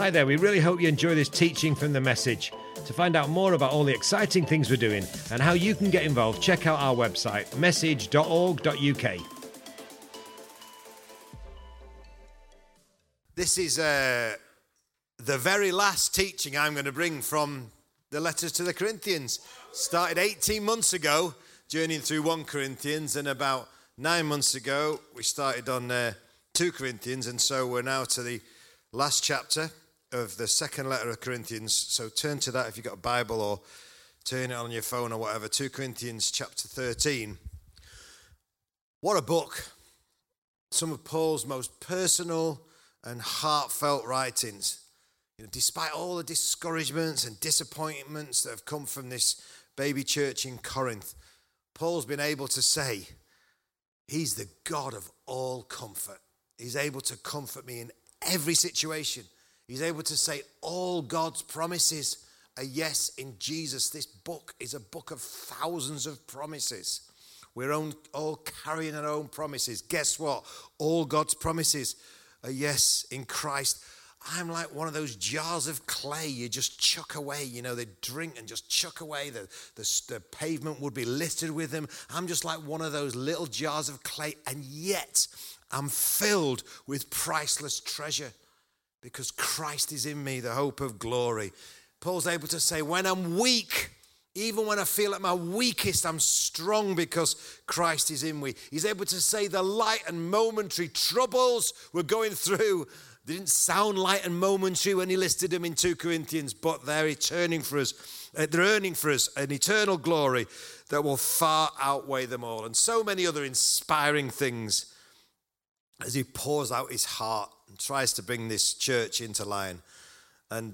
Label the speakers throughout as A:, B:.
A: Hi there, we really hope you enjoy this teaching from The Message. To find out more about all the exciting things we're doing and how you can get involved, check out our website, message.org.uk.
B: This is the very last teaching I'm going to bring from the letters to the Corinthians. Started 18 months ago, journeying through 1 Corinthians, and about 9 months ago, we started on 2 Corinthians, and so we're now to the last chapter of the second letter of Corinthians. So turn to that if you've got a Bible, or turn it on your phone or whatever. 2 Corinthians chapter 13. What a book. Some of Paul's most personal and heartfelt writings. You know, despite all the discouragements and disappointments that have come from this baby church in Corinth, Paul's been able to say, he's the God of all comfort. He's able to comfort me in every situation. He's able to say all God's promises are yes in Jesus. This book is a book of thousands of promises. We're all carrying our own promises. Guess what? All God's promises are yes in Christ. I'm like one of those jars of clay you just chuck away. You know, they drink and just chuck away. The pavement would be littered with them. I'm just like one of those little jars of clay, and yet I'm filled with priceless treasure because Christ is in me, the hope of glory. Paul's able to say, when I'm weak, even when I feel at my weakest, I'm strong because Christ is in me. He's able to say the light and momentary troubles we're going through, they didn't sound light and momentary when he listed them in 2 Corinthians, but they're earning for us an eternal glory that will far outweigh them all. And so many other inspiring things as he pours out his heart and tries to bring this church into line. And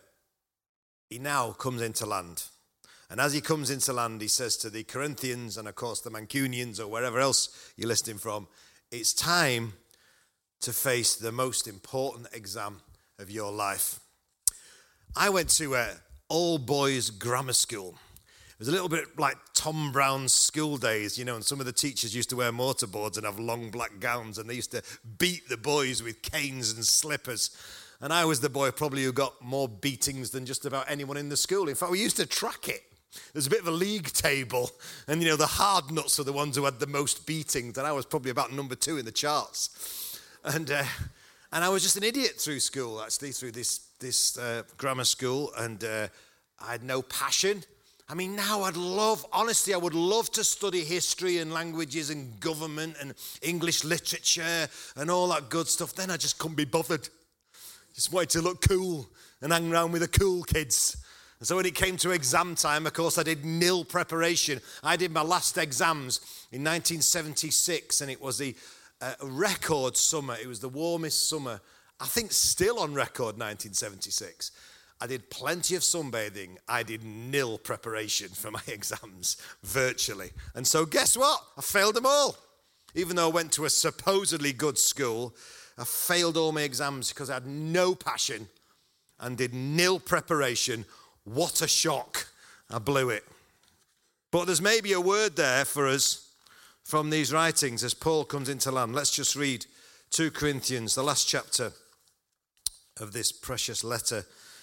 B: he now comes into land. And as he comes into land, he says to the Corinthians and, of course, the Mancunians or wherever else you're listening from, it's time to face the most important exam of your life. I went to all-boys grammar school. It was a little bit like Tom Brown's school days, you know, and some of the teachers used to wear mortarboards and have long black gowns, and they used to beat the boys with canes and slippers. And I was the boy probably who got more beatings than just about anyone in the school. In fact, we used to track it. There's a bit of a league table, and, you know, the hard nuts are the ones who had the most beatings, and I was probably about number 2 in the charts. And I was just an idiot through school, actually, through this grammar school, and I had no passion. I mean, now I would love to study history and languages and government and English literature and all that good stuff. Then I just couldn't be bothered. Just wanted to look cool and hang around with the cool kids. And so when it came to exam time, of course, I did nil preparation. I did my last exams in 1976, and it was the record summer. It was the warmest summer, I think still on record, 1976. I did plenty of sunbathing. I did nil preparation for my exams, virtually. And so guess what? I failed them all. Even though I went to a supposedly good school, I failed all my exams because I had no passion and did nil preparation. What a shock. I blew it. But there's maybe a word there for us from these writings as Paul comes into land. Let's just read 2 Corinthians, the last chapter of this precious letter.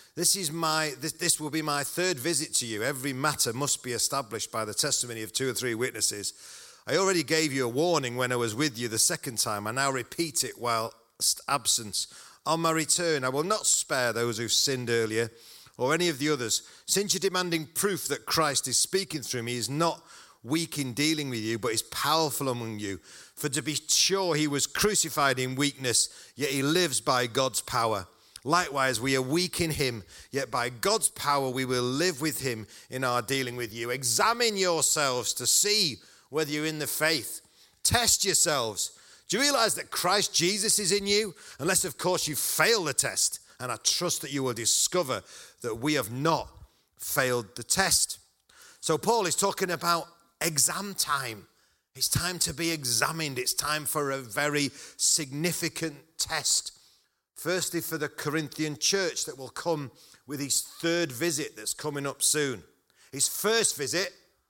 B: This will be my third visit to you. Every matter must be established by the testimony of 2 or 3 witnesses. I already gave you a warning when I was with you the second time. I now repeat it whilst absent. On my return, I will not spare those who've sinned earlier or any of the others. Since you're demanding proof that Christ is speaking through me, he is not weak in dealing with you, but is powerful among you. For to be sure, he was crucified in weakness, yet he lives by God's power. Likewise, we are weak in him, yet by God's power we will live with him in our dealing with you. Examine yourselves to see whether you're in the faith. Test yourselves. Do you realize that Christ Jesus is in you? Unless, of course, you fail the test. And I trust that you will discover that we have not failed the test. So Paul is talking about exam time. It's time to be examined. It's time for a very significant test. Firstly, for the Corinthian church that will come with his third visit that's coming up soon. His first visit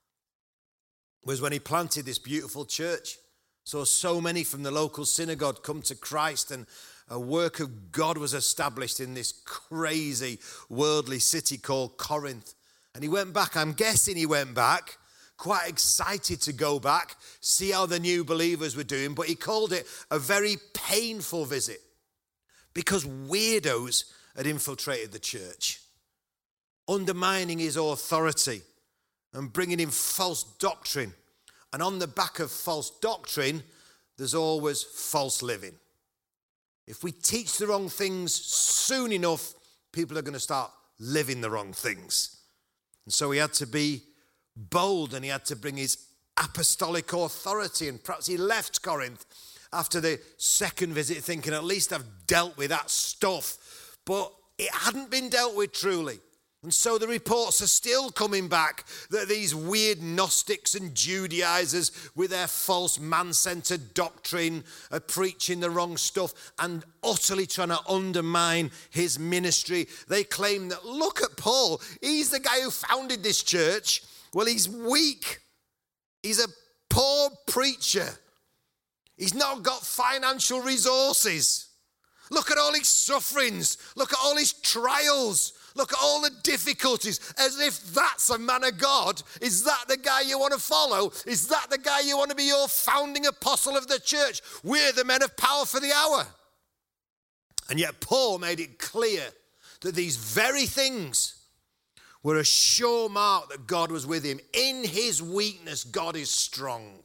B: was when he planted this beautiful church. So many from the local synagogue come to Christ, and a work of God was established in this crazy worldly city called Corinth. And he went back, I'm guessing he went back, quite excited to go back, see how the new believers were doing, but he called it a very painful visit because weirdos had infiltrated the church, undermining his authority and bringing in false doctrine. And on the back of false doctrine, there's always false living. If we teach the wrong things soon enough, people are going to start living the wrong things. And so he had to be bold and he had to bring his apostolic authority. And perhaps he left Corinth after the second visit thinking, at least I've dealt with that stuff. But it hadn't been dealt with truly. And so the reports are still coming back that these weird Gnostics and Judaizers with their false man-centered doctrine are preaching the wrong stuff and utterly trying to undermine his ministry. They claim that, look at Paul, he's the guy who founded this church. Well, he's weak. He's a poor preacher. He's not got financial resources. Look at all his sufferings. Look at all his trials. Look at all the difficulties, as if that's a man of God. Is that the guy you want to follow? Is that the guy you want to be your founding apostle of the church? We're the men of power for the hour. And yet Paul made it clear that these very things were a sure mark that God was with him. In his weakness, God is strong.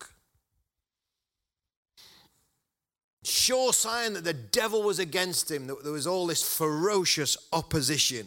B: Sure sign that the devil was against him, that there was all this ferocious opposition.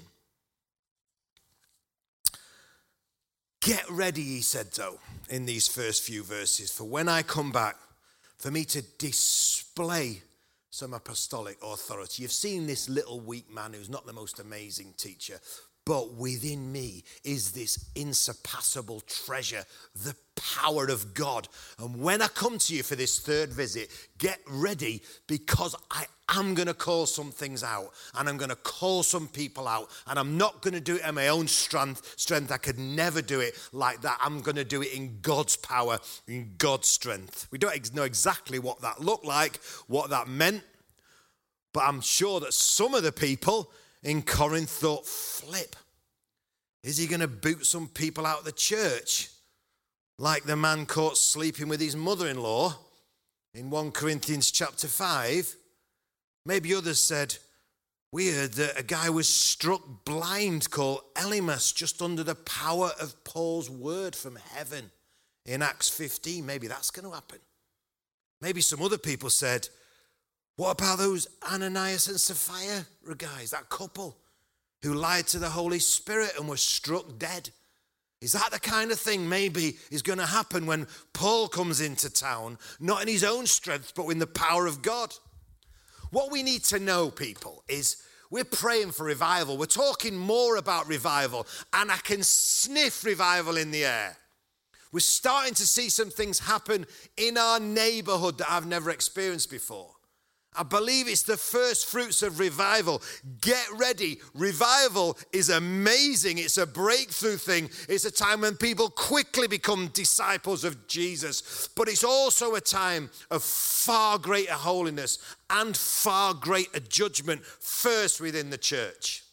B: Get ready, he said, though, in these first few verses, for when I come back, for me to display some apostolic authority. You've seen this little weak man who's not the most amazing teacher, but within me is this insurpassable treasure, the power of God. And when I come to you for this third visit, get ready, because I am going to call some things out, and I'm going to call some people out, and I'm not going to do it in my own strength. I could never do it like that. I'm going to do it in God's power, in God's strength. We don't know exactly what that looked like, what that meant, but I'm sure that some of the people in Corinth thought, flip, is he going to boot some people out of the church? Like the man caught sleeping with his mother-in-law in 1 Corinthians chapter 5. Maybe others said, we heard that a guy was struck blind called Elymas just under the power of Paul's word from heaven in Acts 15. Maybe that's going to happen. Maybe some other people said, what about those Ananias and Sapphira guys, that couple who lied to the Holy Spirit and were struck dead? Is that the kind of thing maybe is going to happen when Paul comes into town, not in his own strength, but in the power of God? What we need to know, people, is we're praying for revival. We're talking more about revival, and I can sniff revival in the air. We're starting to see some things happen in our neighborhood that I've never experienced before. I believe it's the first fruits of revival. Get ready. Revival is amazing. It's a breakthrough thing. It's a time when people quickly become disciples of Jesus. But it's also a time of far greater holiness and far greater judgment, first within the church.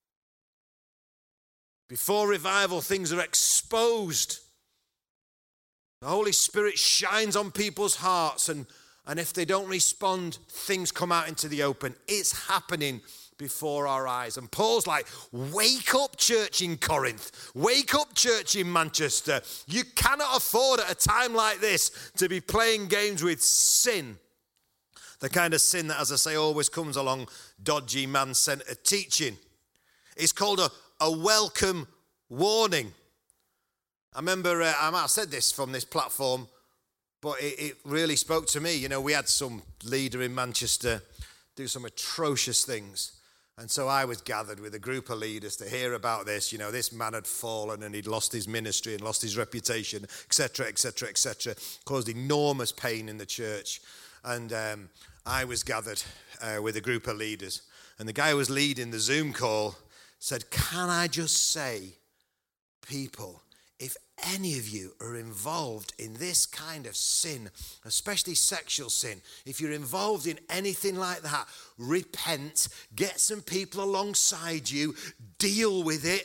B: Before revival, things are exposed. The Holy Spirit shines on people's hearts, and if they don't respond, things come out into the open. It's happening before our eyes. And Paul's like, wake up, church in Corinth. Wake up, church in Manchester. You cannot afford at a time like this to be playing games with sin. The kind of sin that, as I say, always comes along dodgy, man-centered teaching. It's called a welcome warning. I remember, I might have said this from this platform, but it really spoke to me. You know, we had some leader in Manchester do some atrocious things. And so I was gathered with a group of leaders to hear about this. You know, this man had fallen and he'd lost his ministry and lost his reputation, etc., etc., etc. Caused enormous pain in the church. And I was gathered with a group of leaders. And the guy who was leading the Zoom call said, can I just say, people, if any of you are involved in this kind of sin, especially sexual sin, if you're involved in anything like that, repent, get some people alongside you, deal with it,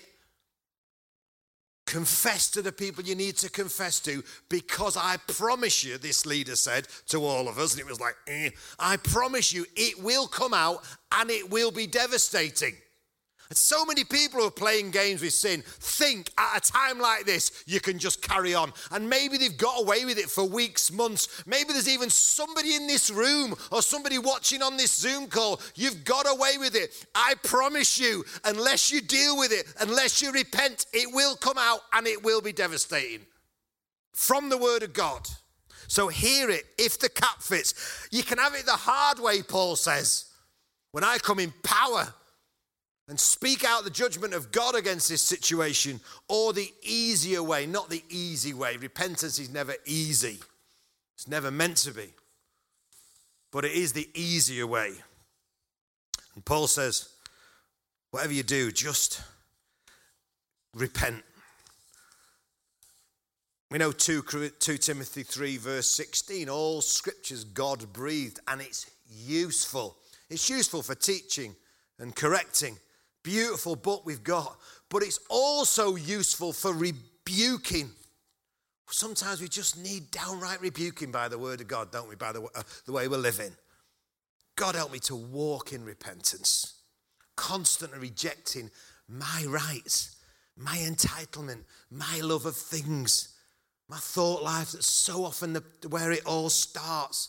B: confess to the people you need to confess to, because I promise you, this leader said to all of us, and it was like, I promise you, it will come out and it will be devastating. And so many people who are playing games with sin think at a time like this, you can just carry on. And maybe they've got away with it for weeks, months. Maybe there's even somebody in this room or somebody watching on this Zoom call. You've got away with it. I promise you, unless you deal with it, unless you repent, it will come out and it will be devastating. From the Word of God. So hear it if the cap fits. You can have it the hard way, Paul says. When I come in power and speak out the judgment of God against this situation, or the easier way, not the easy way. Repentance is never easy. It's never meant to be. But it is the easier way. And Paul says, whatever you do, just repent. We know 2 Timothy 3 verse 16, all scripture's God breathed and it's useful. It's useful for teaching and correcting. Beautiful book we've got, but it's also useful for rebuking. Sometimes we just need downright rebuking by the Word of God, don't we, by the way we're living. God help me to walk in repentance, constantly rejecting my rights, my entitlement, my love of things, my thought life that's so often where it all starts.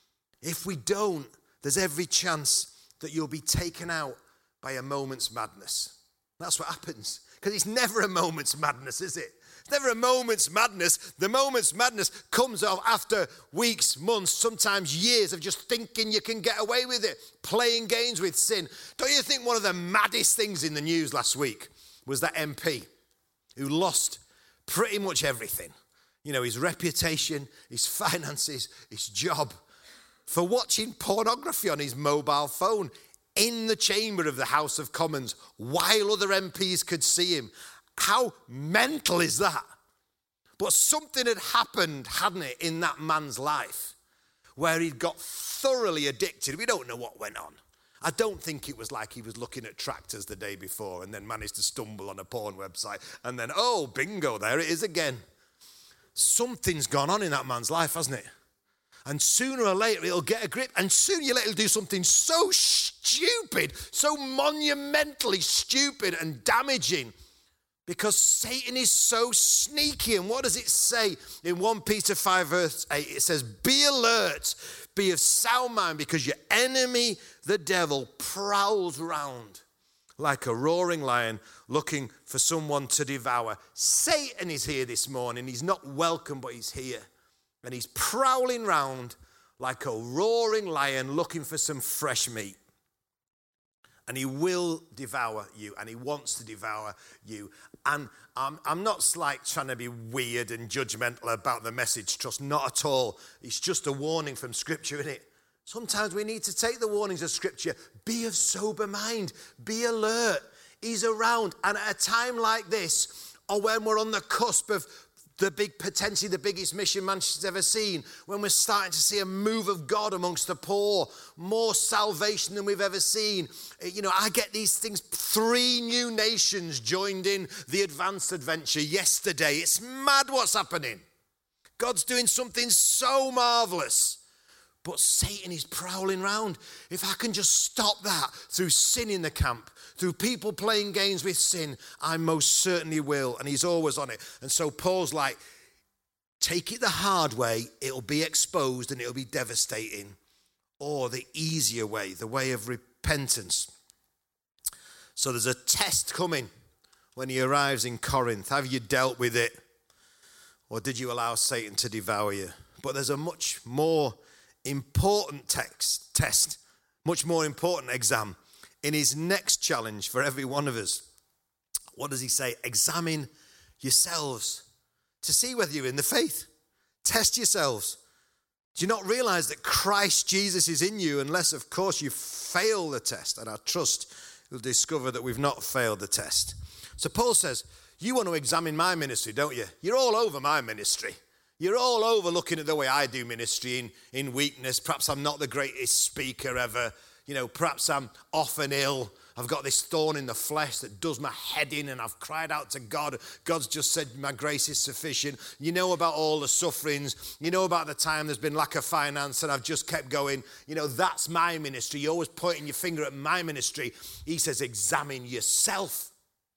B: If we don't, there's every chance that you'll be taken out by a moment's madness. That's what happens. Because it's never a moment's madness, is it? It's never a moment's madness. The moment's madness comes off after weeks, months, sometimes years of just thinking you can get away with it, playing games with sin. Don't you think one of the maddest things in the news last week was that MP who lost pretty much everything? You know, his reputation, his finances, his job, for watching pornography on his mobile phone in the chamber of the House of Commons while other MPs could see him. How mental is that? But something had happened, hadn't it, in that man's life where he'd got thoroughly addicted. We don't know what went on. I don't think it was like he was looking at tractors the day before and then managed to stumble on a porn website and then, oh, bingo, there it is again. Something's gone on in that man's life, hasn't it? And sooner or later, it'll get a grip. And sooner or later, it'll do something so stupid, so monumentally stupid and damaging. Because Satan is so sneaky. And what does it say in 1 Peter 5 verse 8? It says, be alert, be of sound mind, because your enemy, the devil, prowls round like a roaring lion looking for someone to devour. Satan is here this morning. He's not welcome, but he's here. And he's prowling round like a roaring lion looking for some fresh meat. And he will devour you, and he wants to devour you. And I'm not like trying to be weird and judgmental about the message, trust, not at all. It's just a warning from Scripture, isn't it? Sometimes we need to take the warnings of Scripture. Be of sober mind, be alert. He's around, and at a time like this, or when we're on the cusp of potentially the biggest mission Manchester's ever seen, when we're starting to see a move of God amongst the poor, more salvation than we've ever seen. You know, I get these things. 3 new nations joined in the Advanced Adventure yesterday. It's mad what's happening. God's doing something so marvelous. But Satan is prowling around. If I can just stop that through sin in the camp, through people playing games with sin, I most certainly will. And he's always on it. And so Paul's like, take it the hard way, it'll be exposed and it'll be devastating. Or the easier way, the way of repentance. So there's a test coming when he arrives in Corinth. Have you dealt with it? Or did you allow Satan to devour you? But there's a much more important test, much more important exam in his next challenge for every one of us. What does he say? Examine yourselves to see whether you're in the faith. Test yourselves. Do you not realize that Christ Jesus is in you, unless, of course, you fail the test? And I trust you'll discover that we've not failed the test. So Paul says, You want to examine my ministry, don't you? You're all over my ministry. You're all over looking at the way I do ministry in weakness. Perhaps I'm not the greatest speaker ever. Perhaps I'm often ill. I've got this thorn in the flesh that does my head in, and I've cried out to God. God's just said, my grace is sufficient. You know about all the sufferings. You know about the time there's been lack of finance, and I've just kept going. That's my ministry. You're always pointing your finger at my ministry. He says, examine yourself.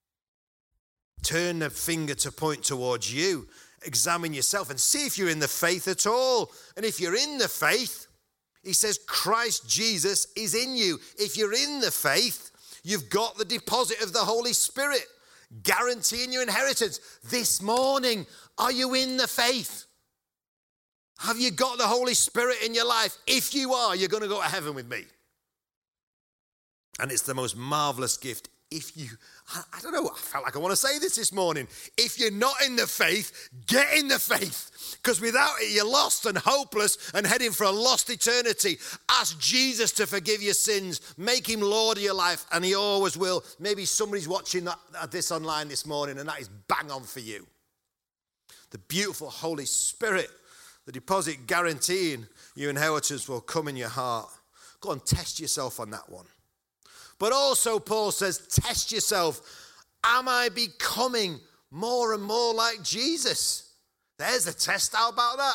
B: Turn the finger to point towards you. Examine yourself and see if you're in the faith at all. And if you're in the faith, he says Christ Jesus is in you. If you're in the faith, you've got the deposit of the Holy Spirit, guaranteeing your inheritance. This morning, are you in the faith? Have you got the Holy Spirit in your life? If you are, you're going to go to heaven with me. And it's the most marvelous gift. I don't know, I felt like I want to say this morning. If you're not in the faith, get in the faith. Because without it, you're lost and hopeless and heading for a lost eternity. Ask Jesus to forgive your sins. Make him Lord of your life, and he always will. Maybe somebody's watching this online this morning, and that is bang on for you. The beautiful Holy Spirit, the deposit guaranteeing your inheritance will come in your heart. Go and test yourself on that one. But also, Paul says, test yourself. Am I becoming more and more like Jesus? There's a test. How about that?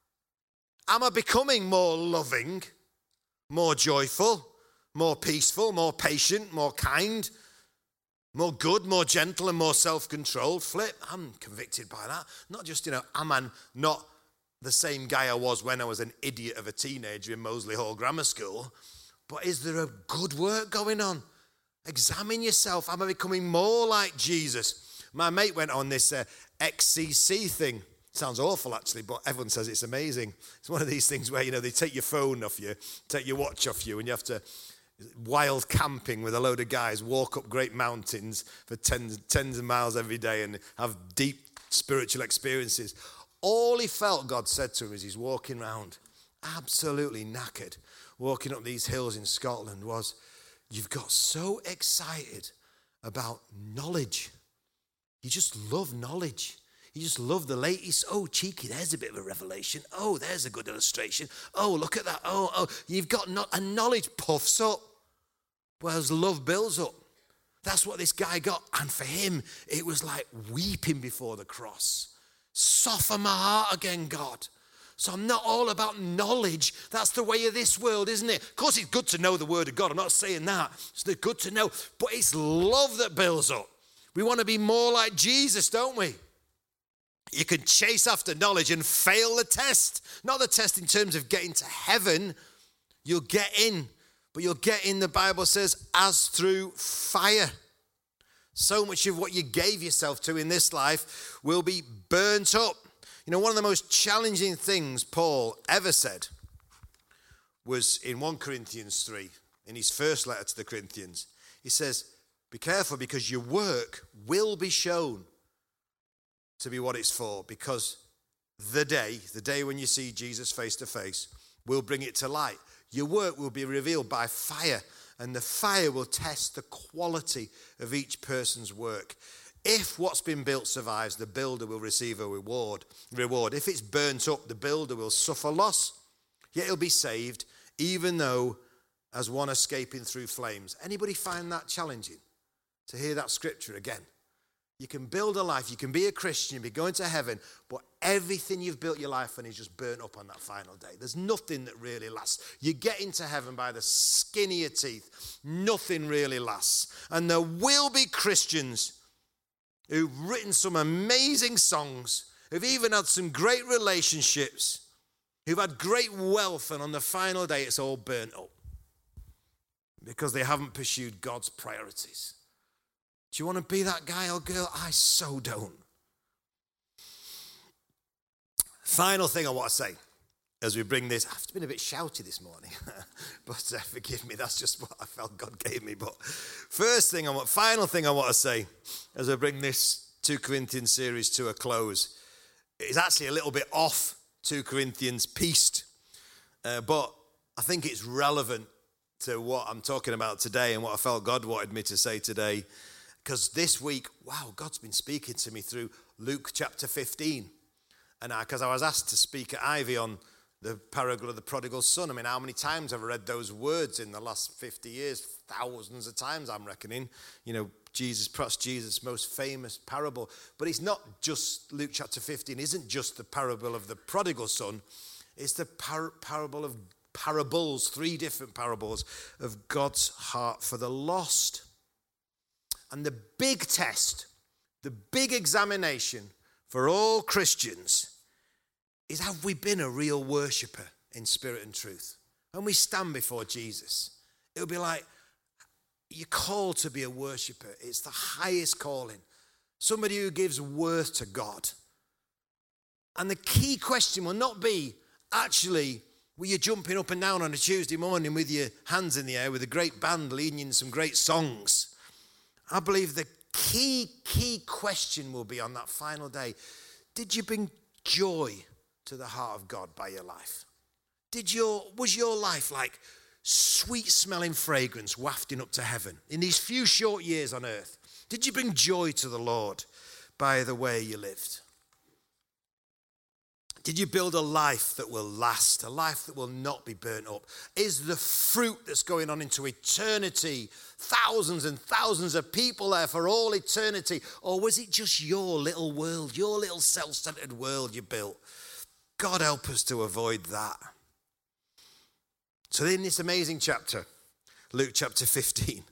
B: Am I becoming more loving, more joyful, more peaceful, more patient, more kind, more good, more gentle, and more self-controlled? Flip, I'm convicted by that. Not just, am I not the same guy I was when I was an idiot of a teenager in Moseley Hall Grammar School? But is there a good work going on? Examine yourself. Am I becoming more like Jesus? My mate went on this XCC thing. Sounds awful, actually, but everyone says it's amazing. It's one of these things where, they take your phone off you, take your watch off you, and you have to wild camping with a load of guys, walk up great mountains for tens of miles every day and have deep spiritual experiences. All he felt, God said to him as he's walking around, absolutely knackered, walking up these hills in Scotland, was, you've got so excited about knowledge. You just love knowledge. You just love the latest. Oh, cheeky, there's a bit of a revelation. Oh, there's a good illustration. Oh, look at that. Oh, you've got and knowledge puffs up, whereas love builds up. That's what this guy got. And for him, it was like weeping before the cross. Soften my heart again, God. So I'm not all about knowledge. That's the way of this world, isn't it? Of course, it's good to know the word of God. I'm not saying that. It's good to know. But it's love that builds up. We want to be more like Jesus, don't we? You can chase after knowledge and fail the test. Not the test in terms of getting to heaven. You'll get in. But you'll get in, the Bible says, as through fire. So much of what you gave yourself to in this life will be burnt up. One of the most challenging things Paul ever said was in 1 Corinthians 3, in his first letter to the Corinthians. He says, be careful because your work will be shown to be what it's for, because the day when you see Jesus face to face will bring it to light. Your work will be revealed by fire, and the fire will test the quality of each person's work. If what's been built survives, the builder will receive a reward. If it's burnt up, the builder will suffer loss, yet he'll be saved, even though as one escaping through flames. Anybody find that challenging to hear that scripture again? You can build a life, you can be a Christian, you'll be going to heaven, but everything you've built your life on is just burnt up on that final day. There's nothing that really lasts. You get into heaven by the skin of your teeth. Nothing really lasts. And there will be Christians who've written some amazing songs, who've even had some great relationships, who've had great wealth, and on the final day it's all burnt up because they haven't pursued God's priorities. Do you want to be that guy or girl? I so don't. Final thing I want to say as we bring this, I've been a bit shouty this morning, but forgive me, that's just what I felt God gave me. But final thing I want to say as I bring this 2 Corinthians series to a close is actually a little bit off 2 Corinthians pieced, but I think it's relevant to what I'm talking about today and what I felt God wanted me to say today. Because this week, wow, God's been speaking to me through Luke chapter 15. And because I was asked to speak at Ivy on the parable of the prodigal son. I mean, how many times have I read those words in the last 50 years? Thousands of times, I'm reckoning. You know, perhaps Jesus' most famous parable. But it's not just, Luke chapter 15 isn't just the parable of the prodigal son. It's the parable of parables, 3 different parables of God's heart for the lost. And the big test, the big examination for all Christians is, have we been a real worshipper in spirit and truth? When we stand before Jesus, it'll be like, you're called to be a worshipper. It's the highest calling. Somebody who gives worth to God. And the key question will not be, actually, were you jumping up and down on a Tuesday morning with your hands in the air with a great band leading you in some great songs? I believe the key question will be on that final day, did you bring joy to the heart of God by your life? Was your life like sweet smelling fragrance wafting up to heaven in these few short years on earth? Did you bring joy to the Lord by the way you lived? Did you build a life that will last, a life that will not be burnt up? Is the fruit that's going on into eternity, thousands and thousands of people there for all eternity? Or was it just your little world, your little self-centered world you built? God help us to avoid that. So in this amazing chapter, Luke chapter 15,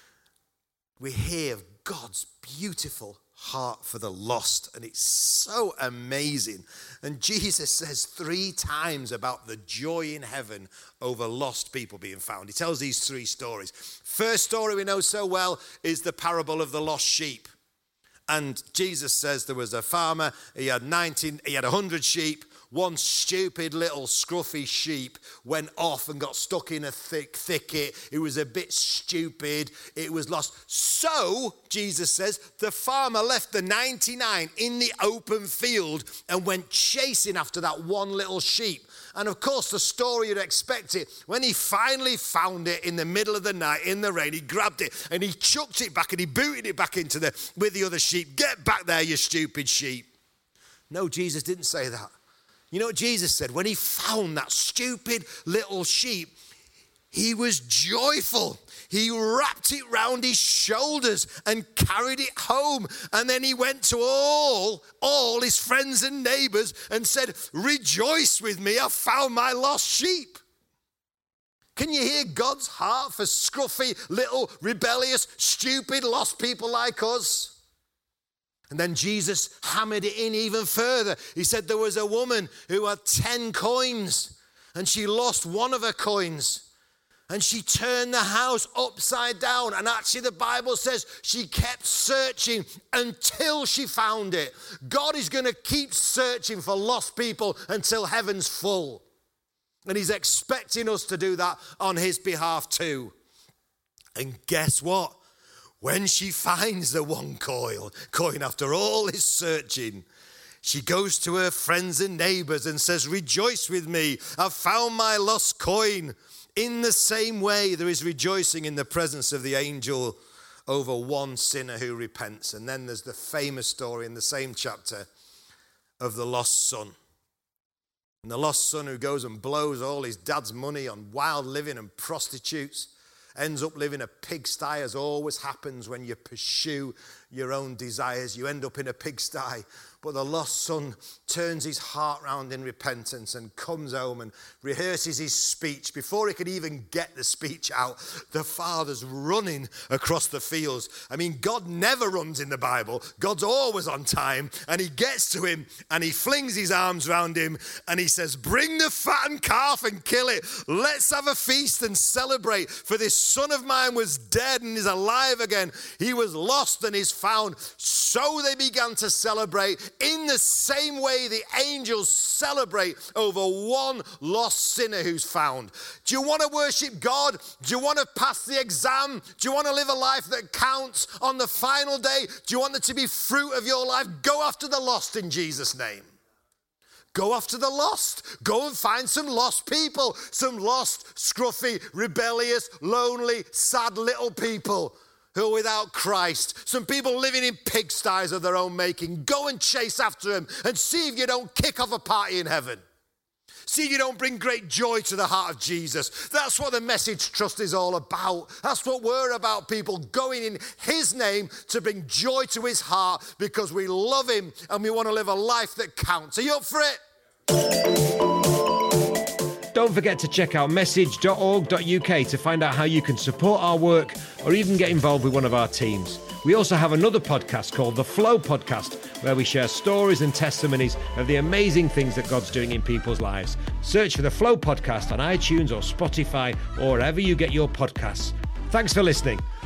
B: we hear of God's beautiful heart for the lost, and it's so amazing. And Jesus says 3 times about the joy in heaven over lost people being found. He tells these 3 stories. First story we know so well is the parable of the lost sheep. And Jesus says there was a farmer, he had 100 sheep. One stupid little scruffy sheep went off and got stuck in a thicket. It was a bit stupid. It was lost. So, Jesus says, the farmer left the 99 in the open field and went chasing after that one little sheep. And of course, the story you'd expect it. When he finally found it in the middle of the night in the rain, he grabbed it and he chucked it back and he booted it back with the other sheep. Get back there, you stupid sheep. No, Jesus didn't say that. You know what Jesus said? When he found that stupid little sheep, he was joyful. He wrapped it round his shoulders and carried it home. And then he went to all his friends and neighbors and said, rejoice with me, I found my lost sheep. Can you hear God's heart for scruffy, little, rebellious, stupid, lost people like us? And then Jesus hammered it in even further. He said there was a woman who had 10 coins and she lost one of her coins. And she turned the house upside down. And actually the Bible says she kept searching until she found it. God is going to keep searching for lost people until heaven's full. And he's expecting us to do that on his behalf too. And guess what? When she finds the one coin after all his searching, she goes to her friends and neighbors and says, rejoice with me, I've found my lost coin. In the same way, there is rejoicing in the presence of the angel over one sinner who repents. And then there's the famous story in the same chapter of the lost son. And the lost son who goes and blows all his dad's money on wild living and prostitutes, ends up living a pigsty, as always happens when you pursue your own desires. You end up in a pigsty. But the lost son turns his heart round in repentance and comes home and rehearses his speech. Before he could even get the speech out, the father's running across the fields. I mean, God never runs in the Bible. God's always on time. And he gets to him and he flings his arms round him and he says, bring the fattened calf and kill it. Let's have a feast and celebrate. For this son of mine was dead and is alive again. He was lost and is found. So they began to celebrate in the same way the angels celebrate over one lost sinner who's found. Do you want to worship God? Do you want to pass the exam? Do you want to live a life that counts on the final day? Do you want it to be fruit of your life? Go after the lost in Jesus' name. Go after the lost. Go and find some lost people, some lost, scruffy, rebellious, lonely, sad little people. who are without Christ, some people living in pigsties of their own making. Go and chase after them and see if you don't kick off a party in heaven. See if you don't bring great joy to the heart of Jesus. That's what the Message Trust is all about. That's what we're about, people going in his name to bring joy to his heart because we love him and we want to live a life that counts. Are you up for it?
A: Don't forget to check out message.org.uk to find out how you can support our work or even get involved with one of our teams. We also have another podcast called The Flow Podcast, where we share stories and testimonies of the amazing things that God's doing in people's lives. Search for The Flow Podcast on iTunes or Spotify or wherever you get your podcasts. Thanks for listening.